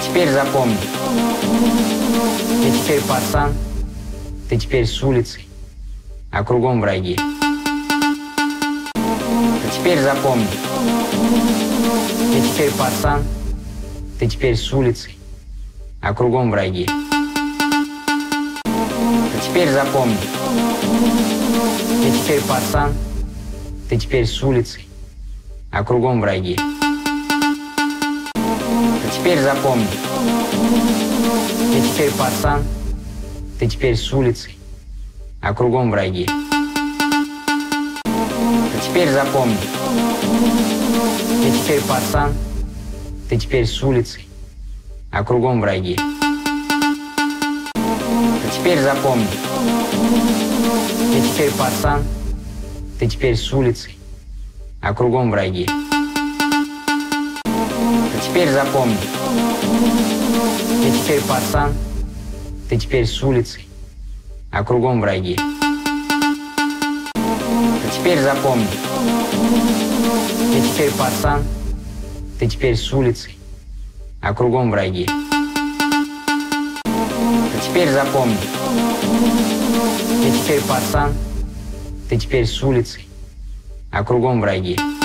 теперь запомни. Ты теперь пацан, ты теперь с улицы, а кругом враги. Ты теперь запомни. Ты теперь пацан, ты теперь с улицы, а кругом враги. Ты теперь запомни. Ты теперь пацан, ты теперь с улицы, а кругом враги. Ты теперь запомни. Ты теперь пацан, ты теперь с улицы, а кругом враги. Ты теперь запомни. Ты теперь пацан, ты теперь с улицы, а кругом враги. Ты теперь запомни. Ты теперь пацан, ты теперь с улицы, а кругом враги. Ты теперь запомни. Ты теперь пацан, ты теперь с улицы, а кругом враги. Ты теперь запомни. Ты теперь пацан, ты теперь с улицы, а кругом враги. Ты теперь запомни. Ты теперь пацан, ты теперь с улицы, а кругом враги.